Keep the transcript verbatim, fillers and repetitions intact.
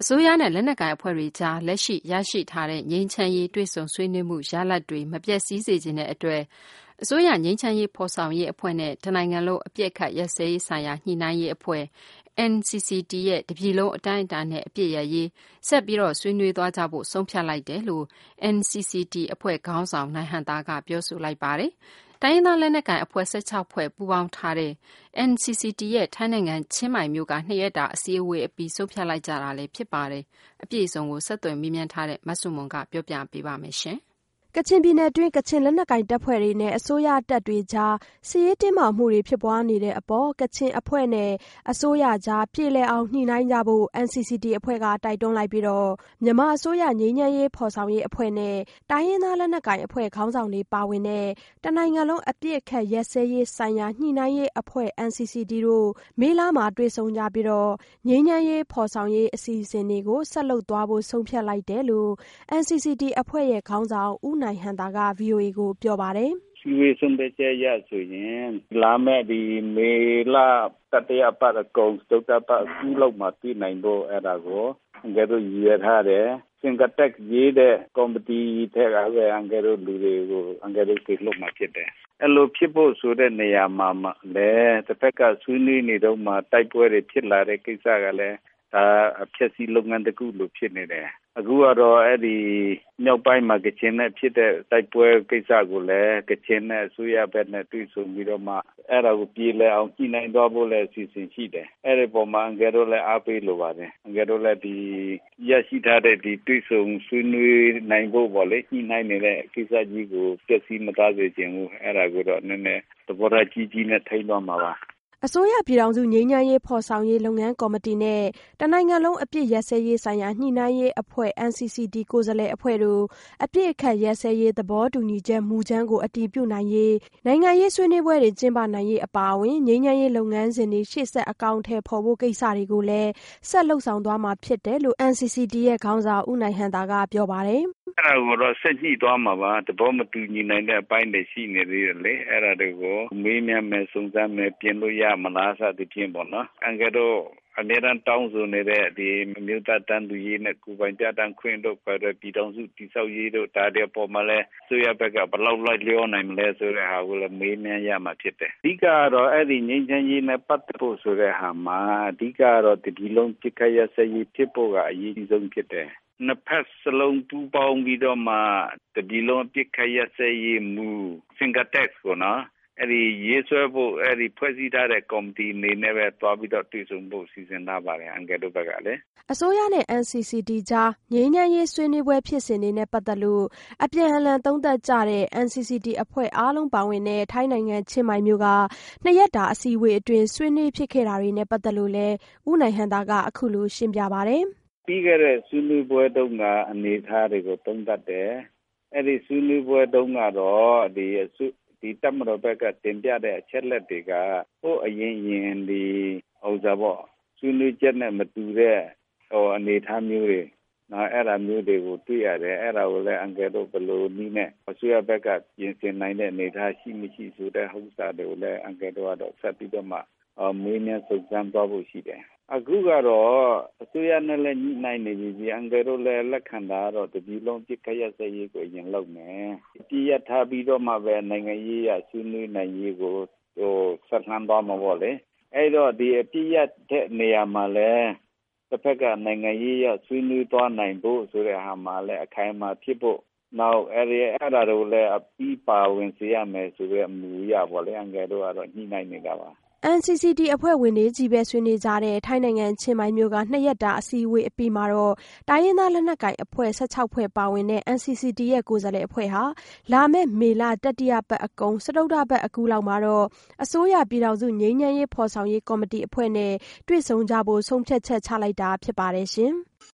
အစိုးရနဲ့လက်နက်ကိုင်အဖွဲ့တွေကြားလက်ရှိရရှိထားတဲ့ငြိမ်းချမ်းရေးတွေ့ဆုံဆွေးနွေးမှုရလဒ်တွေမပျက်စီးစေခြင်းတဲ့အတွက်အစိုးရငြိမ်းချမ်းရေးဖော်ဆောင်ရေးအဖွဲ့နဲ့တနိုင်ငံလုံးအပြစ်အခတ်ရပ်စဲရေးဆိုင်ရာညှိနှိုင်းရေးအဖွဲ့ N C C T ရဲ့တပြည်လုံးအတိုင်းအတာနဲ့အပြစ်ရရေးဆက်ပြီးတော့ဆွေးနွေးသွားကြဖို့ဆုံးဖြတ်လိုက်တယ်လို့ N C C T အဖွဲ့ခေါင်းဆောင်နိုင်ဟန်သားကပြောဆိုလိုက်ပါတယ်။တိုင်းရင်းသားလက်နက်ကိုင်အဖွဲ့၁၆ဖွဲ့ပူးပေါင်းထားတဲ့ N C C T ရဲ့ထိုင်းနိုင်ငံချင်းမိုင်မြို့ကနှစ်ရက်တာအစည်းအဝေးအပြီးဆုံးဖြတ်လိုက်ကြတာလည်းဖြစ်ပါတယ်။အပြည့်အစုံကိုဆက်သွယ်မေးမြန်းထားတဲ့မဆုမွန်ကပြောပြပေးပါမယ်ရှင်။ကချင်ပြည်နယ်တွင်းကချင်လက်နက်ကိုင်တပ်ဖွဲ့တွေနဲ့အစိုးရတပ်တွေကြားစစ်ရေးတင်းမာမှုတွေဖြစ်ပွားနေတဲ့အပေါ်ကချင်အဖွဲ့နဲ့အစိုးရကြားပြေလည်အောင်ညှိနှိုင်းကြဖို့ N C C T အဖွဲ့ကတိုက်တွန်းလိုက်ပြီးတော့မြန်မာအစိုးရငြိမ်းချမ်းရေးဖော်ဆောင်ရေးအဖွဲ့နဲ့တိုင်းရင်းသားလက်နက်ကိုင်အဖွဲ့ခေါင်းဆောင်တွေပါဝင်တဲ့တနိုင်ငံလုံးအပြစ်အခတ်ရက်စဲရေးဆိုင်ရာညှိနှိုင်းရေးအဖွဲ့ N C C T တို့မေလမှာတွေ့ဆုံကြပြီးတော့ငြိမ်းချမ်းရေးဖော်ဆောင်ရေးအစီအစဉ်တွေကိုဆက်လုပ်သွားဖို့ဆုံးဖြတ်လိုက်တယ်လို့ N C C T အဖွဲ့ရဲ့ခေါင်းဆောင်ဦးနိုင်ဟန်သားက V O A ကိုပြောပါတယ်။စီဝေးဆုံးဖြတ်ချက်ရဆိုရင်လာမယ့်ဒီမေလတတိယပတ်အကုန်ဒုတိယပတ်ကူးလောက်မှာပြည်နိုင်ဖို့အဲ့ဒါကိုအငယ်တို့ရည်ထားတယ်စင်ကတက်ရေးတဲ့ကော်မတီထက်ကလည်းအငယ်တို့လူတွေကိုအငယ်တို့ပြေလို့မှာဖြစ်တယ်အဲ့လိုဖြစ်ဖို့ဆိုတဲ့နေရာမှာလည်းတစ်ဖက်ကဆွေးနွေးနေတော့မှတိုက်ပွဲတွေဖြစ်လာတဲ့ကိစ္စကလည်းဒါအဖြစ်စီလုပ်ငန်းတစ်ခုလိုဖြစ်နေတယ်အခုကတော့အဲ့ဒီမြောက်ပိုင်းမှာကချင်နဲ့ဖြစ်တဲ့တိုက်ပွဲကိစ္စကိုလည်းကချင်နဲ့အစိုးရဘက်နဲ့တွေ့ဆုံပြီးတော့မှအဲ့ဒါကိုပြည်လဲအောင်ညှိနှိုင်းသွားဖို့လည်းအစီအစဉ်ရှိတယ်အဲ့ဒီပုံမှာအငယ်တို့လည်းအားပေးလိုပါတယ်အငယ်တို့လည်းဒီရရှိထားတဲ့ဒီတွေ့ဆုံဆွေးနွေးနိုင်ဖို့ပေါ့လေညှိနှိုင်းနေတဲ့ကိစ္စကြီးကိုပြည့်စည်မသားစေချင်ဘူးအဲ့ဒါကိုတော့နည်းနည်းသဘောထားကြီးကြီးနဲ့ထိန်းသွားမှာပါအစိုးရပြည်ထောင်စုငြိမ်းချမ်းရေးဖော်ဆောင်ရေးလုပ်ငန်းကော်မတီနဲ့တနိုင်ငံလုံးအပြစ်ရက်စဲရေးဆိုင်ရာညှိနှိုင်းရေးအဖွဲ့ N C C T ကိုယ်စားလှယ်အဖွဲ့တို့အပြစ်အခတ်ရက်စဲရေးသဘောတူညီချက်မူကြမ်းကိုအတည်ပြုနိုင်ရေးနိုင်ငံရေးဆွေးနွေးပွဲတွေကျင်းပနိုင်ရေးအပါအဝင်ငြိမ်းချမ်းရေးလုပ်ငန်းစဉ်တွေရှေ့ဆက်အကောင်အထည်ဖော်ဖို့ကိစ္စတွေကိုလည်းဆက်လုပ်ဆောင်သွားမှာဖြစ်တယ်လို့ N C C T ရဲ့ခေါင်းဆောင်ဦးနိုင်ဟန်သားကပြောပါတယ်အဲ့ဒါကိုတော့ဆက်ကြည့်သွားမှာပါတဘောမတူညီနိုင်တဲ့အပိုင်းတွေရှိနေသေးတယ်လေအဲ့ဒါတွေကိုမေးမြန်းမယ်စုံစမ်းမယ်ပြင်လို့ရမလားစသဖြင့်ပေါ့နော်အငယ်တို့အမြဲတမ်းတောင်းဆိုနေတဲ့ဒီမြို့သားတန်းသူရေးနဲ့ကိုပိုင်ပြတန်းခွင့်တို့ပဲပြည်ထောင်စုတိဆောက်ရေးတို့ဒါတွေပေါ်မှာလဲဆိုရဘက်ကဘလောက်လိုက်လျောနိုင်မလဲဆိုတဲ့ဟာကိုလည်းမေးမြန်းရမှာဖြစ်တယ်အဓိကတော့အဲ့ဒီငြိမ်းချမ်းရေးနဲ့ပတ်သက်ဖို့ဆိုတဲ့ဟာမှာအဓိကတော့ဒီလုံးပြစ်ခတ်ရစရေးဖြစ်ဖို့ကအရေးကြီးဆုံးဖြစ်တယ်နှစ်ဖက်စလုံးပူးပေါင်းပြီးတော့မှတပြည်လုံးပြစ်ခတ်ရစရေးမူစင်ကာတက်ကိုနော်အဲ့ဒီရေးဆွဲဖို့အဲ့ဒီဖွဲ့စည်းထားတဲ့ကော်မတီနေနဲ့ပဲတွားပြီးတော့တွေ့ဆုံဖို့စီစဉ်ထားပါတယ်အငယ်တို့ဘက်ကလည်းအစိုးရနဲ့ N C C T ကြားငြိမ်းချမ်းရေးဆွေးနွေးပွဲဖြစ်စဉ်တွေနဲ့ပတ်သက်လို့အပြန်အလှန်သုံးသပ်ကြတဲ့ N C C T အဖွဲ့အားလုံးပါဝင်တဲ့ထိုင်းနိုင်ငံချင်းမိုင်မြို့ကနှစ်ရက်တာအစည်းအဝေးအတွင်းဆွေးနွေးဖြစ်ခဲ့တာတွေနဲ့ပတ်သက်လို့လည်းဦးနိုင်ဟန်သားကအခုလိုရှင်းပြပါတယ်ပြီးခဲ့တဲ့ဆွေးနွေးပွဲတုန်းကအနေအထားတွေကိုသုံးသပ်တယ်အဲ့ဒီဆွေးနွေးပွဲတုန်းကတော့ဒီဒီတပ်မတော်ဘက်ကတင်ပြတဲ့အချက်လက်တွေကဟိုအရင်ရင်ဒီဟိုစားပေါ့ဆွေးနွေးချက်နဲ့မတူတဲ့ဟိုအနေအထားမျိုးတွေနော်အဲ့ဒါမျိုးတွေကိုတွေ့ရတယ်အဲ့ဒါကိုလည်းအငယ်တို့ဘယ်လိုနည်းနဲ့အစိုးရဘက်ကပြင်ဆင်နိုင်တဲ့အနေအထားရှိမရှိဆိုတဲ့ဥစ္စာတွေကိုလည်းအငယ်တို့ကတော့ဆက်ပြီးတော့မှအမွေးမြန်းစုံစမ်းသွားဖို့ရှိတယ်အခုကတော့အစိုးရနဲ့လည်းညှိနှိုင်းနေပြီအငယ်တို့လည်းလက်ခံတာတော့တပြည်လုံးပြစ်ခတ်ရစရေးကိုရင်လုပ်မယ်ပြည်ရထားပြီးတော့မှပဲနိုင်ငံရေးရဆွေးနွေးနိုင်ရေးကိုဟိုဆက်လှမ်းသွားမှာပေါ့လေအဲ့တော့ဒီအပြည်ရတဲ့နေရာမှာလည်းတစ်ဖက်ကနိုင်ငံရေးရဆွေးနွေးသွားနိုင်ဖို့ဆိုတဲ့ဟာမှာလည်းအခိုင်အမာဖြစ်ဖို့နောက်အဲ့ဒီအဲ့ဒါတို့လည်းအပြီးပါဝင်စေရမယ်ဆိုတဲ့အမူအရပေါ့လေအငယ်တို့ကတော့ညှိနှိုင်းနေတာပါ N C C T အဖွဲ့ဝင်တွေကြီးပဲဆွေးနွေးကြတဲ့ထိုင်းနိုင်ငံချင်းမိုင်မြို့ကနှစ်ရက်တာအစည်းအဝေးအပြီးမှာတော့တိုင်းရင်းသားလက်နက်ကိုင်အဖွဲ့၁၆ဖွဲ့ပါဝင်တဲ့ N C C T ရဲ့ကိုယ်စားလှယ်အဖွဲ့ဟာလာမယ့်မေလတတိယပတ်အကုန်စတုတ္ထပတ်အကူလောက်မှာတော့အစိုးရပြည်ထောင်စုငြိမ်းချမ်းရေးဖော်ဆောင်ရေးကော်မတီအဖွဲ့နဲ့တွေ့ဆုံကြဖို့ဆုံးဖြတ်ချက်ချလိုက်တာဖြစ်ပါတယ်ရှင်။